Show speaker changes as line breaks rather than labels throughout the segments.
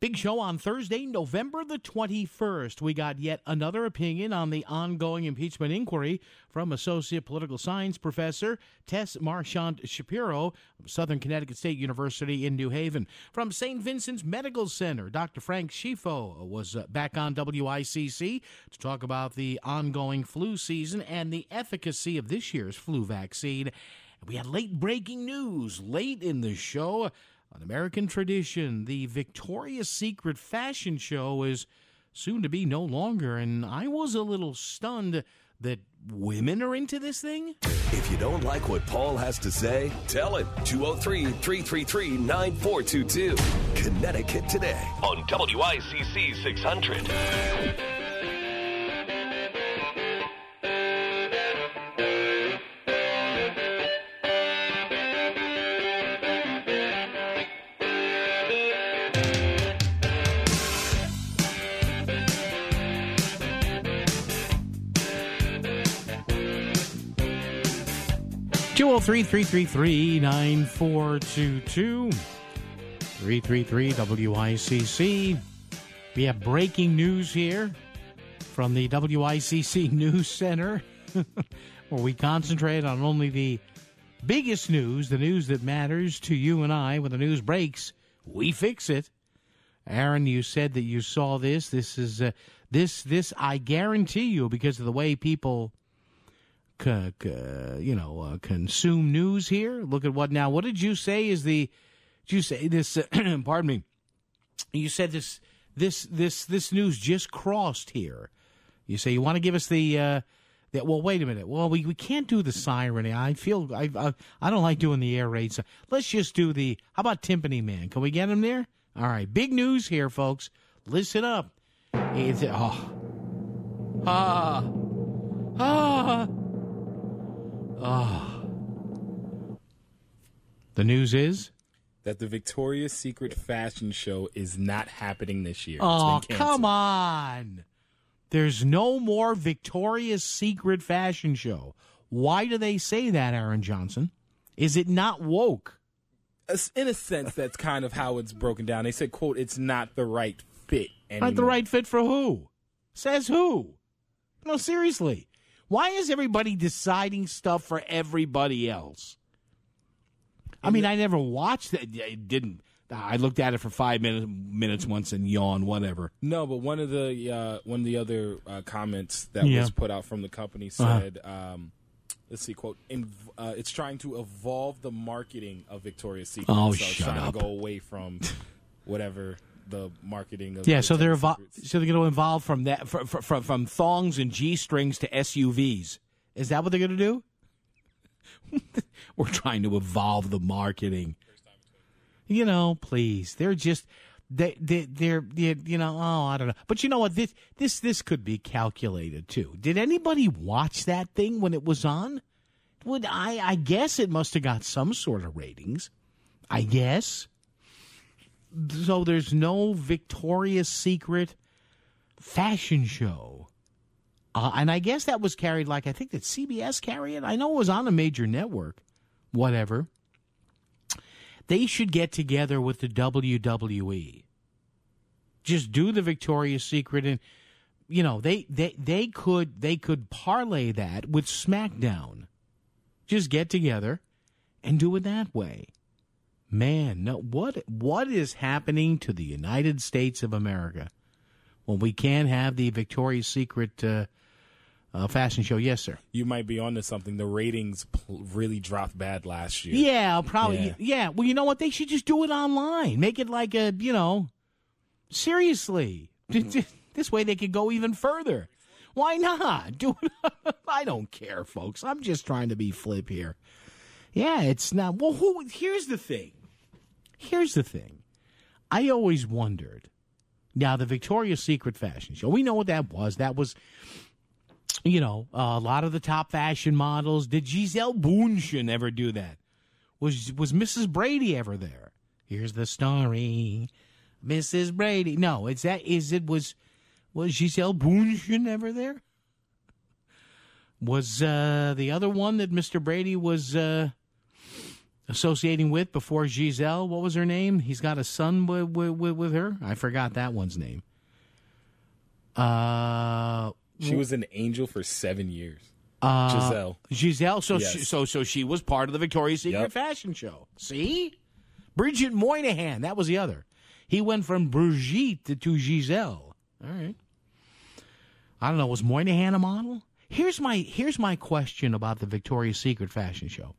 Big show on Thursday, November the 21st. We got yet another opinion on the ongoing impeachment inquiry from Associate Political Science Professor Tess Marchant Shapiro of Southern Connecticut State University in New Haven. From St. Vincent's Medical Center, Dr. Frank Schifo was back on WICC to talk about the ongoing flu season and the efficacy of this year's flu vaccine. And we had late-breaking news late in the show. An American tradition, the Victoria's Secret fashion show is soon to be no longer, and I was a little stunned that women are into this thing.
If you don't like what Paul has to say, tell him. 203-333-9422. Connecticut Today on WICC 600.
203-333-9422. 333-WICC. We have breaking news here from the WICC News Center, where we concentrate on only the biggest news, the news that matters to you and I. When the news breaks, we fix it. Aaron, you said that you saw this. This is this I guarantee you, because of the way people consume news here. Look at what now. What did you say is the? Did you say this? Pardon me. You said this news just crossed here. You say you want to give us the. Well, wait a minute. Well, we can't do the siren. I don't like doing the air raid. So let's just do the. How about Timpani Man? Can we get him there? All right. Big news here, folks. Listen up. It's The news is
that the Victoria's Secret fashion show is not happening this year.
Oh, come on. There's no more Victoria's Secret fashion show. Why do they say that, Aaron Johnson? Is it not woke?
In a sense, that's kind of how it's broken down. They said, quote, it's not the right fit anymore.
Not the right fit for who? Says who? No, seriously. Why is everybody deciding stuff for everybody else? I mean, I never watched it. It didn't. I looked at it for 5 minutes once and yawned, whatever.
No, but one of the other comments that was put out from the company said, let's see, quote, it's trying to evolve the marketing of Victoria's Secret.
Oh,
so
shut
it's trying
up.
to go away from whatever the marketing of
so they're going to evolve from that from thongs and G-strings to SUVs. Is that what they're going to do? We're trying to evolve the marketing. Please. They're just they're I don't know. But you know what? This could be calculated too. Did anybody watch that thing when it was on? I guess it must have got some sort of ratings. I guess. So there's no Victoria's Secret fashion show. And I guess that was carried, I think that CBS carried it. I know it was on a major network. Whatever. They should get together with the WWE. Just do the Victoria's Secret, and they could parlay that with SmackDown. Just get together and do it that way. Man, no, what is happening to the United States of America when we can't have the Victoria's Secret fashion show? Yes, sir.
You might be onto something. The ratings really dropped bad last year.
Yeah, probably. Yeah. Well, you know what? They should just do it online. Make it like a, seriously. This way they could go even further. Why not? Do it. I don't care, folks. I'm just trying to be flip here. Yeah, it's not. Well, here's the thing. I always wondered. Now, the Victoria's Secret fashion show, we know what that was. That was, a lot of the top fashion models. Did Giselle Bundchen ever do that? Was Mrs. Brady ever there? Here's the story. Mrs. Brady. No, was Giselle Bundchen ever there? Was the other one that Mr. Brady was associating with before Giselle. What was her name? He's got a son with her. I forgot that one's name.
She was an angel for 7 years. Giselle.
So
Yes.
she was part of the Victoria's Secret fashion show. See? Bridget Moynihan. That was the other. He went from Brigitte to Giselle. All right. I don't know. Was Moynihan a model? Here's my question about the Victoria's Secret fashion show.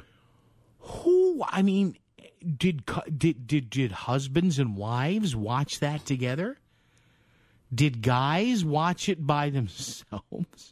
Did husbands and wives watch that together? Did guys watch it by themselves?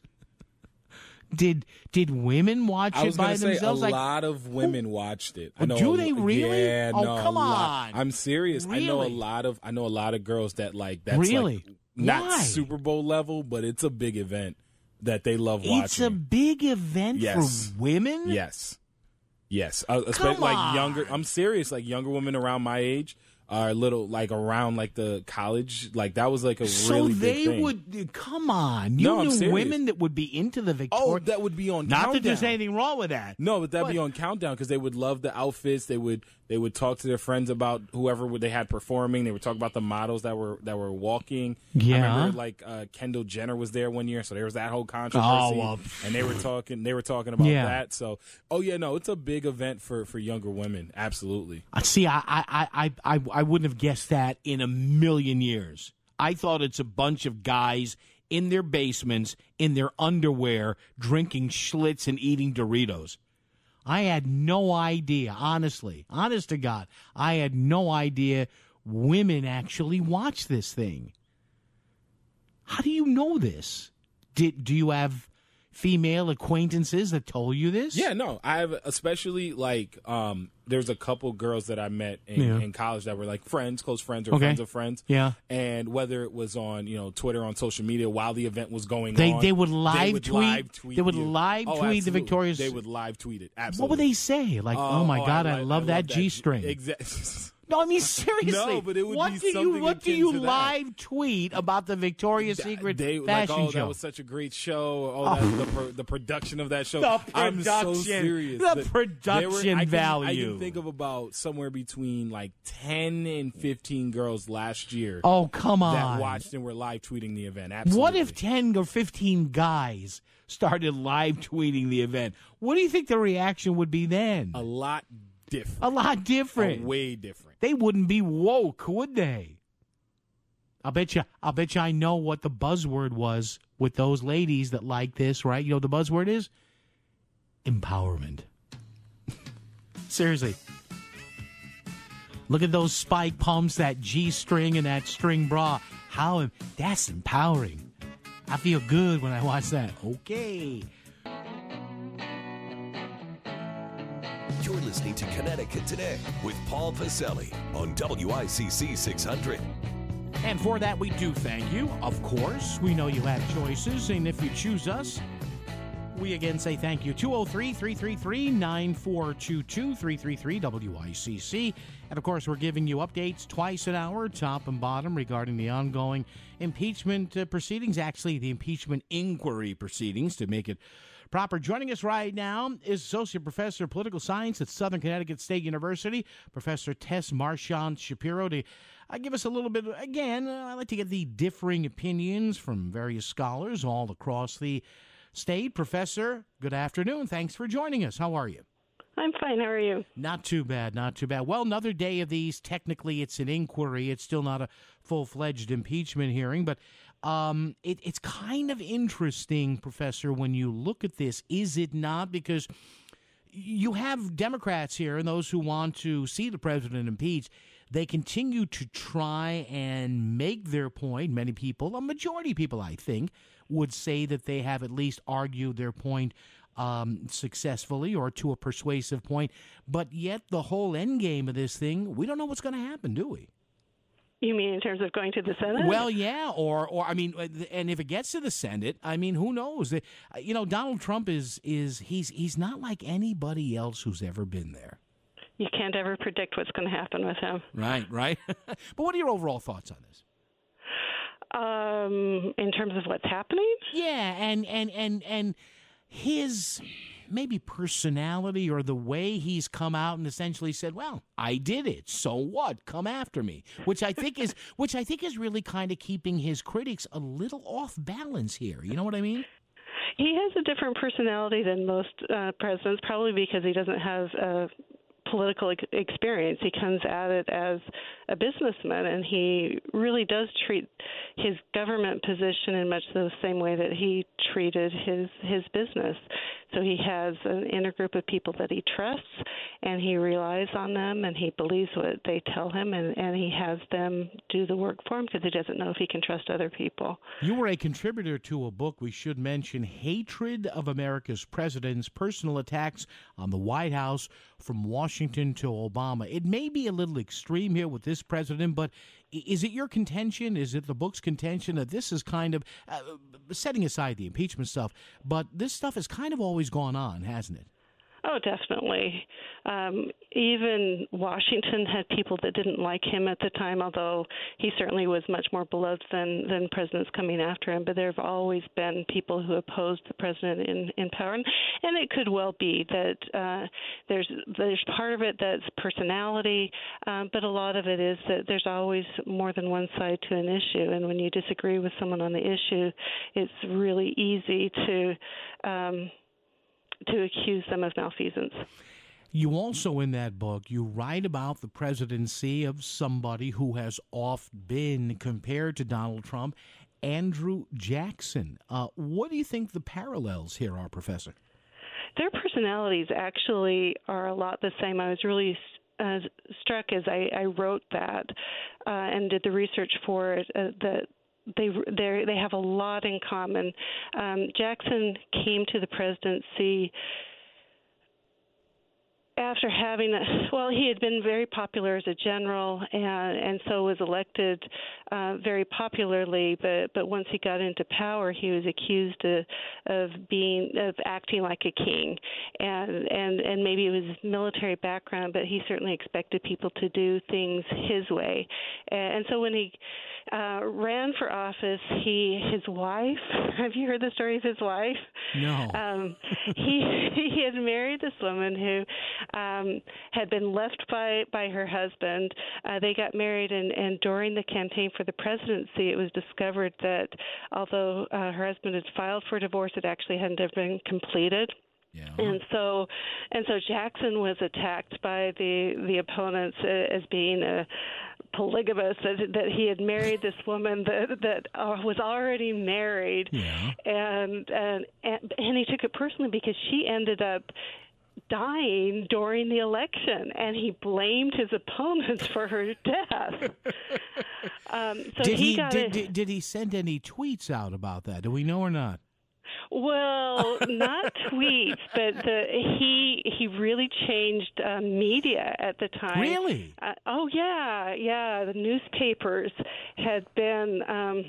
Did women watch it by themselves?
A lot of women watched it.
Do they really?
Yeah,
come on!
I'm serious.
Really?
I know a lot of girls that like that's
really
like not
Why?
Super Bowl level, but it's a big event that they love watching.
It's a big event for women.
Yes. Especially like younger. I'm serious. Like younger women around my age are little like around like the college. Like that was like a really big thing. So
they would come on. You knew women that would be into the Victoria.
Oh, that would be on.
Not
Countdown.
that there's anything wrong with that.
No, but that'd be on Countdown because they would love the outfits. They would talk to their friends about whoever they had performing. They would talk about the models that were walking.
Yeah,
I remember like Kendall Jenner was there one year, so there was that whole controversy. And they were talking about that. So, it's a big event for younger women. Absolutely.
See, I wouldn't have guessed that in a million years. I thought it's a bunch of guys in their basements, in their underwear, drinking Schlitz and eating Doritos. I had no idea, honestly. Honest to God, I had no idea women actually watch this thing. How do you know this? Do you have female acquaintances that told you this?
Yeah, no. I have, especially like there's a couple girls that I met in college that were like friends, close friends, or friends of friends.
Yeah.
And whether it was on Twitter, on social media while the event was going on,
they would live tweet. They would live tweet
absolutely.
the Victoria's.
They would live tweet it. Absolutely.
What would they say? Like, oh my God, I love that G-string.
Exactly.
No, I mean seriously.
No, but it would be something.
What do you live tweet about the Victoria's Secret fashion show?
That was such a great show. The production of that show.
The production.
I'm so serious.
The production value.
I can think of about somewhere between like 10 and 15 girls last year.
Oh, come on.
That watched and were live tweeting the event. Absolutely.
What if 10 or 15 guys started live tweeting the event? What do you think the reaction would be then?
A lot different.
A lot different.
Way different.
They wouldn't be woke, would they? I'll bet you I know what the buzzword was with those ladies that like this, right? You know what the buzzword is? Empowerment. Seriously. Look at those spike pumps, that G-string and that string bra. That's empowering. I feel good when I watch that. Okay.
You're listening to Connecticut Today with Paul Pacelli on WICC 600.
And for that, we do thank you. Of course, we know you have choices, and if you choose us, we again say thank you. 203-333-9422, 333-WICC. And, of course, we're giving you updates twice an hour, top and bottom, regarding the ongoing impeachment proceedings. Actually, the impeachment inquiry proceedings, to make it proper. Joining us right now is Associate Professor of Political Science at Southern Connecticut State University, Professor Tess Marchant Shapiro, to give us a little bit, again, I like to get the differing opinions from various scholars all across the state. Professor, good afternoon. Thanks for joining us. How are you?
I'm fine. How are you?
Not too bad, not too bad. Well, another day of these. Technically, it's an inquiry. It's still not a full-fledged impeachment hearing, but it's kind of interesting, Professor, when you look at this, is it not? Because you have Democrats here and those who want to see the president impeached. They continue to try and make their point. Many people, a majority of people, I think, would say that they have at least argued their point successfully or to a persuasive point. But yet the whole end game of this thing, we don't know what's going to happen, do we?
You mean in terms of going to the Senate?
Well, yeah, or I mean, and if it gets to the Senate, I mean, who knows? Donald Trump he's not like anybody else who's ever been there.
You can't ever predict what's going to happen with him.
Right. But what are your overall thoughts on this?
In terms of what's happening?
Yeah, and his maybe personality or the way he's come out and essentially said, well, I did it. So what? Come after me, which I think is really kind of keeping his critics a little off balance here. You know what I mean?
He has a different personality than most presidents, probably because he doesn't have political experience. He comes at it as a businessman, and he really does treat his government position in much the same way that he treated his business. So he has an inner group of people that he trusts, and he relies on them, and he believes what they tell him, and he has them do the work for him because he doesn't know if he can trust other people.
You were a contributor to a book we should mention, Hatred of America's Presidents, Personal Attacks on the White House from Washington to Obama. It may be a little extreme here with this president, but is it your contention, is it the book's contention that this is kind of, setting aside the impeachment stuff, but this stuff has kind of always gone on, hasn't it?
Oh, definitely. Even Washington had people that didn't like him at the time, although he certainly was much more beloved than presidents coming after him. But there have always been people who opposed the president in power. And it could well be that there's part of it that's personality, but a lot of it is that there's always more than one side to an issue. And when you disagree with someone on the issue, it's really easy to accuse them of malfeasance.
You also, in that book, you write about the presidency of somebody who has oft been compared to Donald Trump, Andrew Jackson. What do you think the parallels here are, Professor?
Their personalities actually are a lot the same. I was really struck as I wrote that and did the research for it that they have a lot in common. Jackson came to the presidency after having he had been very popular as a general and so was elected very popularly, but once he got into power he was accused of acting like a king, and maybe it was his military background, but he certainly expected people to do things his way. And so when he ran for office, his wife, have you heard the story of his wife?
No.
He had married this woman who had been left by her husband. They got married, and during the campaign for the presidency, it was discovered that although her husband had filed for divorce, it actually hadn't been completed.
Yeah.
And so Jackson was attacked by the opponents as being a polygamist, that he had married this woman that was already married,
yeah.
and he took it personally because she ended up dying during the election, and he blamed his opponents for her death.
Did he send any tweets out about that? Do we know or not?
Well, not tweets, but he really changed media at the time.
Really?
Oh yeah. The newspapers had been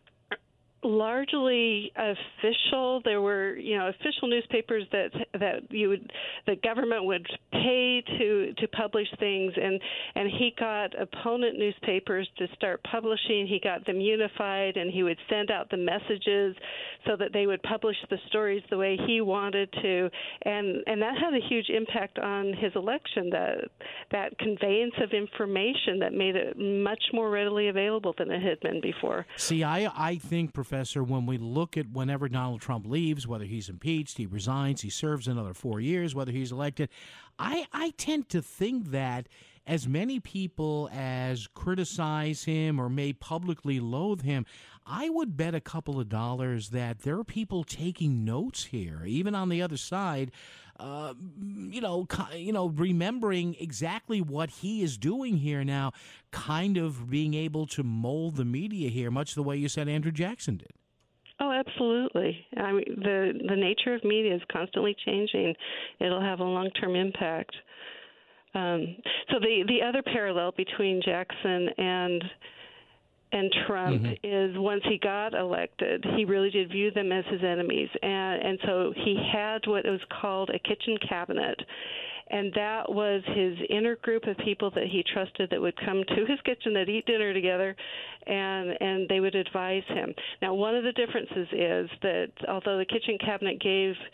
largely official. There were, official newspapers that the government would pay to publish things, and he got opponent newspapers to start publishing. He got them unified, and he would send out the messages so that they would publish the stories the way he wanted to, and that had a huge impact on his election. That conveyance of information that made it much more readily available than it had been before.
See, I think, Professor, when we look at whenever Donald Trump leaves, whether he's impeached, he resigns, he serves another 4 years, whether he's elected, I tend to think that as many people as criticize him or may publicly loathe him, I would bet a couple of dollars that there are people taking notes here, even on the other side, remembering exactly what he is doing here now, kind of being able to mold the media here, much the way you said Andrew Jackson did.
Oh, absolutely. I mean, the nature of media is constantly changing. It'll have a long-term impact. So the other parallel between Jackson and Trump is once he got elected, he really did view them as his enemies. And so he had what was called a kitchen cabinet. And that was his inner group of people that he trusted that would come to his kitchen, that eat dinner together, and they would advise him. Now, one of the differences is that although the kitchen cabinet gave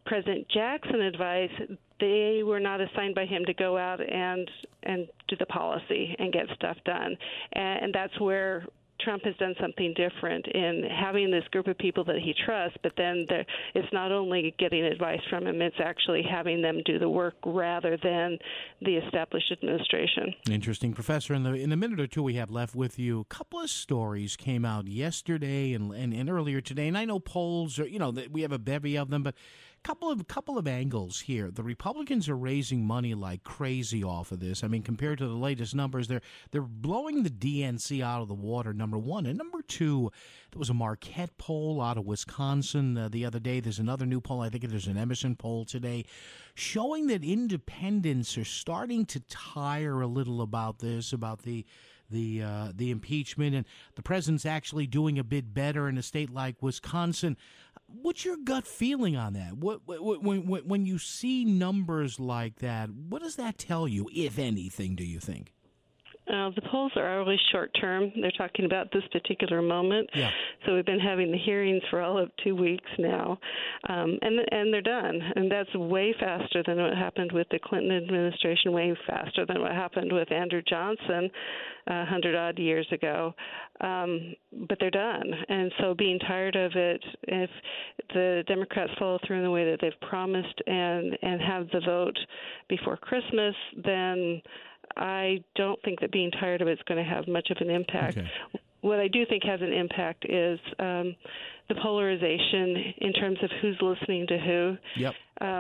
President Jackson advice, they were not assigned by him to go out and do the policy and get stuff done. And that's where Trump has done something different in having this group of people that he trusts, but then it's not only getting advice from him, it's actually having them do the work rather than the established administration.
Interesting. Professor, in the minute or two we have left with you, a couple of stories came out yesterday and earlier today, and I know polls are, we have a bevy of them, but couple of angles here. The Republicans are raising money like crazy off of this. I mean, compared to the latest numbers, they're blowing the DNC out of the water, number one. And number two, there was a Marquette poll out of Wisconsin the other day. There's another new poll. I think there's an Emerson poll today showing that independents are starting to tire a little about this, about the impeachment, and the president's actually doing a bit better in a state like Wisconsin. What's your gut feeling on that? When you see numbers like that, what does that tell you, if anything, do you think?
The polls are always short-term. They're talking about this particular moment.
Yeah.
So we've been having the hearings for all of 2 weeks now, and they're done. And that's way faster than what happened with the Clinton administration, way faster than what happened with Andrew Johnson 100-odd years ago. But they're done. And so being tired of it, if the Democrats follow through in the way that they've promised and have the vote before Christmas, then I don't think that being tired of it is going to have much of an impact.
Okay.
What I do think has an impact is the polarization in terms of who's listening to who.
Yep.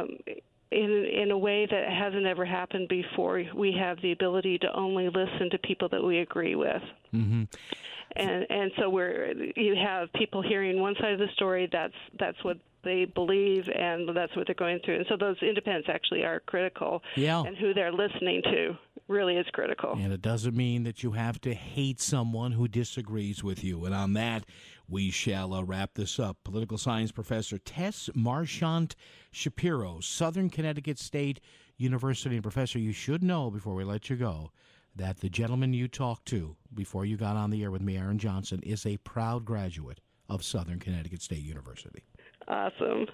In a way that hasn't ever happened before, we have the ability to only listen to people that we agree with.
Mm-hmm.
And so you have people hearing one side of the story. That's what they believe, and that's what they're going through. And so those independents actually are critical.
Yeah.
And who they're listening to really is critical.
And it doesn't mean that you have to hate someone who disagrees with you. And on that, we shall wrap this up. Political science professor Tess Marchant Shapiro, Southern Connecticut State University. And Professor, you should know before we let you go that the gentleman you talked to before you got on the air with me, Aaron Johnson, is a proud graduate of Southern Connecticut State University.
Awesome.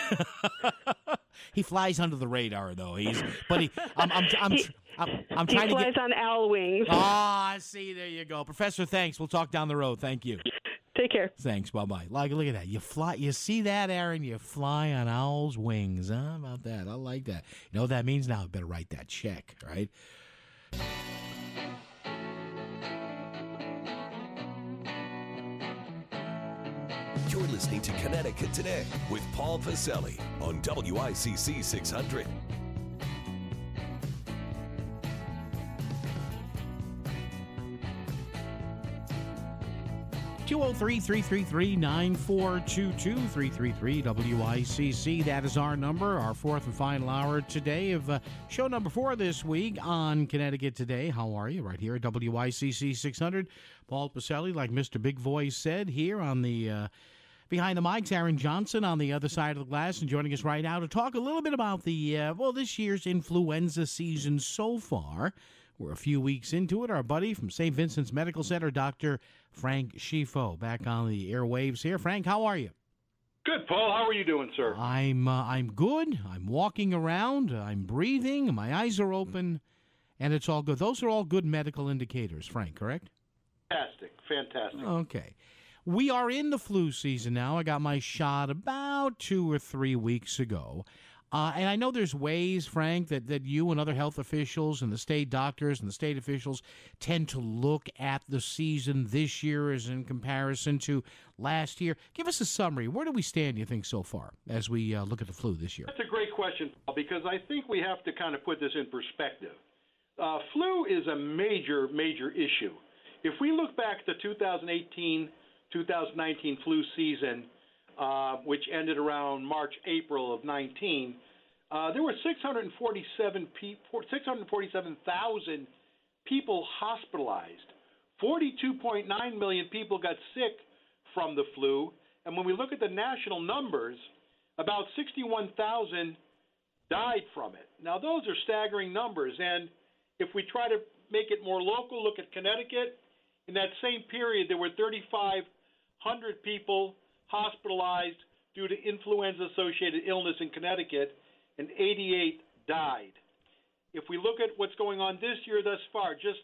He flies under the radar, though. I'm trying
he
to
flies
get
on owl wings.
Ah, see, there you go, Professor. Thanks. We'll talk down the road. Thank you.
Take care.
Thanks. Bye-bye. Look at that. You fly. You see that, Aaron? You fly on owl's wings. How about that? I like that. You know what that means now? I better write that check, right?
You're listening to Connecticut Today with Paul Pacelli on WICC 600. (203-333-9422) 333-WICC. That is our number, our fourth and final hour today of show number 4 this week on Connecticut Today. How are you? Right here at WICC 600. Paul Pacelli, like Mr. Big Voice said, here on the behind the mics. Aaron Johnson on the other side of the glass, and joining us right now to talk a little bit about the this year's influenza season so far. We're a few weeks into it. Our buddy from St. Vincent's Medical Center, Dr. Frank Schieffo, back on the airwaves here. Frank, how are you?
Good, Paul. How are you doing, sir?
I'm good. I'm walking around. I'm breathing. My eyes are open, and it's all good. Those are all good medical indicators, Frank, correct?
Fantastic.
Okay. We are in the flu season now. I got my shot about 2 or 3 weeks ago. And I know there's ways, Frank, that you and other health officials and the state doctors and the state officials tend to look at the season this year as in comparison to last year. Give us a summary. Where do we stand, you think, so far as we look at the flu this year?
That's a great question, Paul, because I think we have to kind of put this in perspective. Flu is a major, major issue. If we look back to 2018-2019 flu season, which ended around March, April of 19, there were 647,000 people hospitalized. 42.9 million people got sick from the flu. And when we look at the national numbers, about 61,000 died from it. Now, those are staggering numbers. And if we try to make it more local, look at Connecticut, in that same period, there were 3,500 people hospitalized, due to influenza-associated illness in Connecticut, and 88 died. If we look at what's going on this year thus far, just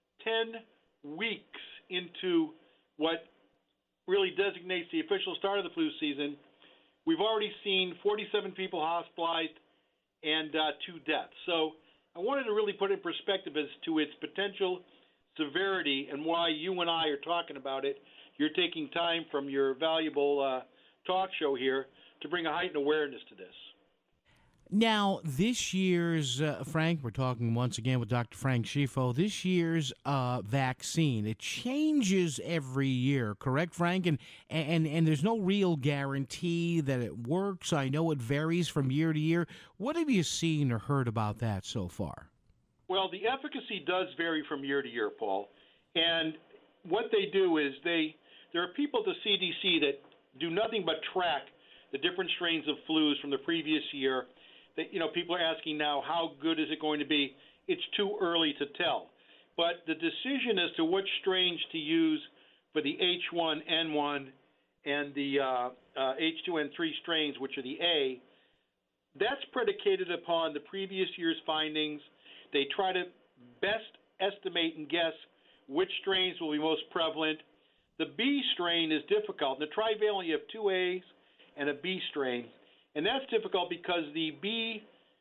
10 weeks into what really designates the official start of the flu season, we've already seen 47 people hospitalized and 2 deaths. So I wanted to really put it in perspective as to its potential severity and why you and I are talking about it. You're taking time from your valuable talk show here to bring a heightened awareness to this.
Now, this year's, Frank, we're talking once again with Dr. Frank Schieffo, this year's vaccine, it changes every year, correct, Frank? And there's no real guarantee that it works. I know it varies from year to year. What have you seen or heard about that so far?
Well, the efficacy does vary from year to year, Paul. And what they do is there are people at the CDC that do nothing but track the different strains of flus from the previous year. That, people are asking now, how good is it going to be? It's too early to tell. But the decision as to which strains to use for the H1N1 and the H2N3 strains, which are the A, that's predicated upon the previous year's findings. They try to best estimate and guess which strains will be most prevalent. The B strain is difficult. In the trivalent, you have 2 A's and a B strain. And that's difficult because the B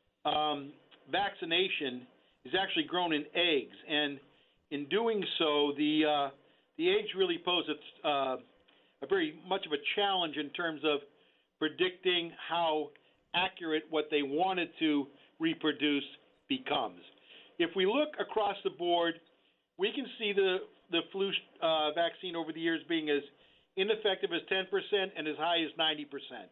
vaccination is actually grown in eggs. And in doing so, the eggs really pose a very much of a challenge in terms of predicting how accurate what they wanted to reproduce becomes. If we look across the board, we can see the flu vaccine over the years being as ineffective as 10% and as high as 90%.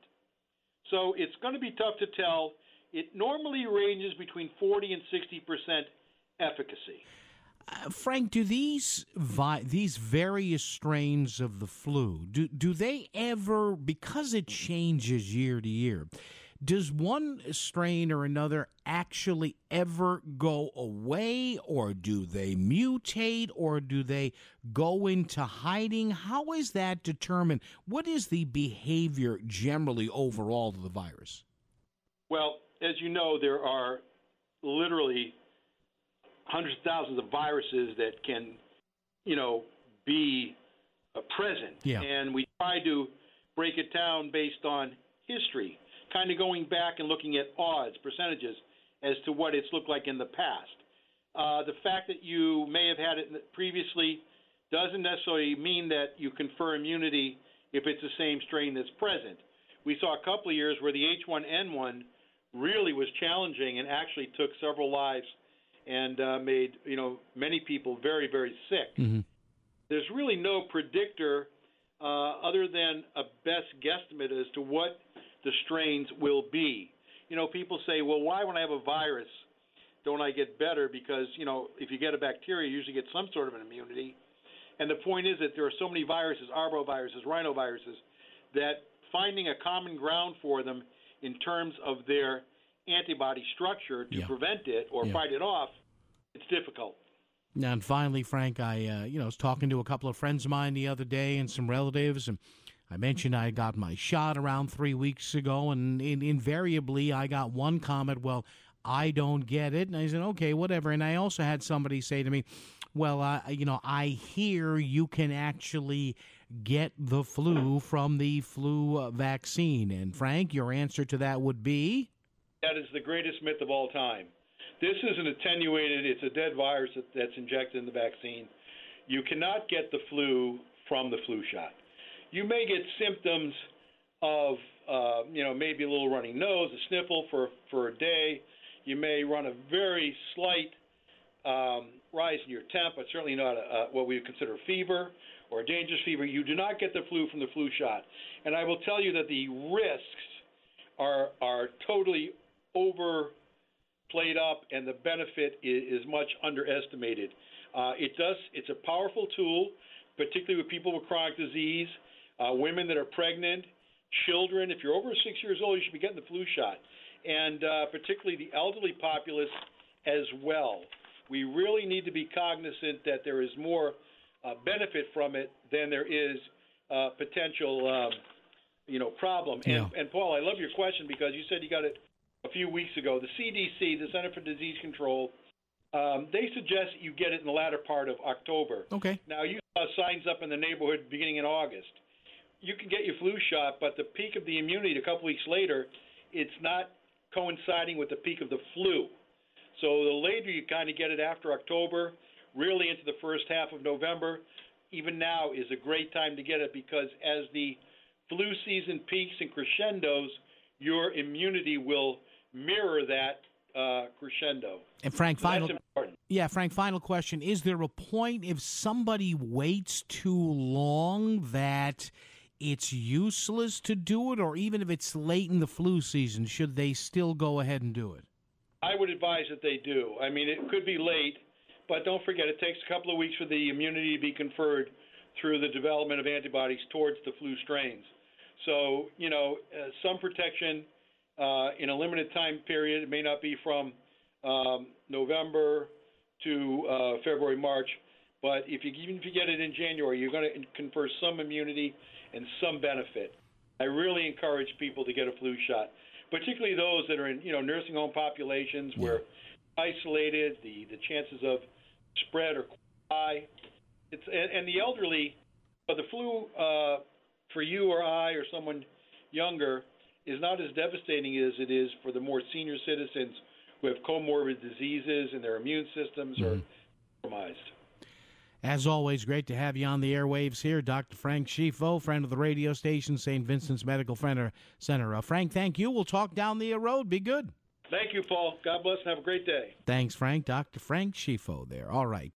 So it's going to be tough to tell. It normally ranges between 40 and 60% efficacy.
Frank, do these various strains of the flu, do they ever, because it changes year to year, does one strain or another actually ever go away, or do they mutate, or do they go into hiding? How is that determined? What is the behavior generally overall of the virus?
Well, as you know, there are literally hundreds of thousands of viruses that can, be present.
Yeah.
And we try to break it down based on history, kind of going back and looking at odds, percentages, as to what it's looked like in the past. The fact that you may have had it previously doesn't necessarily mean that you confer immunity if it's the same strain that's present. We saw a couple of years where the H1N1 really was challenging and actually took several lives and made many people very, very sick.
Mm-hmm.
There's really no predictor other than a best guesstimate as to what the strains will be. People say, well, why when I have a virus don't I get better? Because, if you get a bacteria, you usually get some sort of an immunity. And the point is that there are so many viruses, arboviruses, rhinoviruses, that finding a common ground for them in terms of their antibody structure to prevent it or fight it off, it's difficult.
Now, and finally, Frank, I was talking to a couple of friends of mine the other day and some relatives, and I mentioned I got my shot around 3 weeks ago, and invariably I got one comment, well, I don't get it. And I said, okay, whatever. And I also had somebody say to me, well, I hear you can actually get the flu from the flu vaccine. And Frank, your answer to that would be?
That is the greatest myth of all time. This is an attenuated, it's a dead virus that's injected in the vaccine. You cannot get the flu from the flu shot. You may get symptoms of, maybe a little runny nose, a sniffle for a day. You may run a very slight rise in your temp, but certainly not what we would consider fever or a dangerous fever. You do not get the flu from the flu shot. And I will tell you that the risks are totally overplayed up, and the benefit is much underestimated. It's a powerful tool, particularly with people with chronic disease, women that are pregnant, children. If you're over 6 years old, you should be getting the flu shot, and particularly the elderly populace as well. We really need to be cognizant that there is more benefit from it than there is potential problem. And Paul, I love your question because you said you got it a few weeks ago. The CDC, the Center for Disease Control, they suggest you get it in the latter part of October.
Okay.
Now, you saw signs up in the neighborhood beginning in August. You can get your flu shot, but the peak of the immunity a couple weeks later, it's not coinciding with the peak of the flu. So the later you kind of get it after October, really into the first half of November, even now is a great time to get it because as the flu season peaks and crescendos, your immunity will mirror that crescendo.
And Frank,
that's important.
Yeah, Frank, final question. Is there a point if somebody waits too long that it's useless to do it, or even if it's late in the flu season, should they still go ahead and do it?
I would advise that they do. I mean, it could be late, but don't forget it takes a couple of weeks for the immunity to be conferred through the development of antibodies towards the flu strains. So, some protection in a limited time period. It may not be from November to February, March, but even if you get it in January, you're going to confer some immunity and some benefit. I really encourage people to get a flu shot, particularly those that are in nursing home populations where isolated, the chances of spread are high. And the elderly, the flu for you or I or someone younger is not as devastating as it is for the more senior citizens who have comorbid diseases and their immune systems are compromised.
As always, great to have you on the airwaves here. Dr. Frank Schiefo, friend of the radio station, St. Vincent's Medical Center. Frank, thank you. We'll talk down the road. Be good.
Thank you, Paul. God bless and have a great day.
Thanks, Frank. Dr. Frank Schiefo there. All right.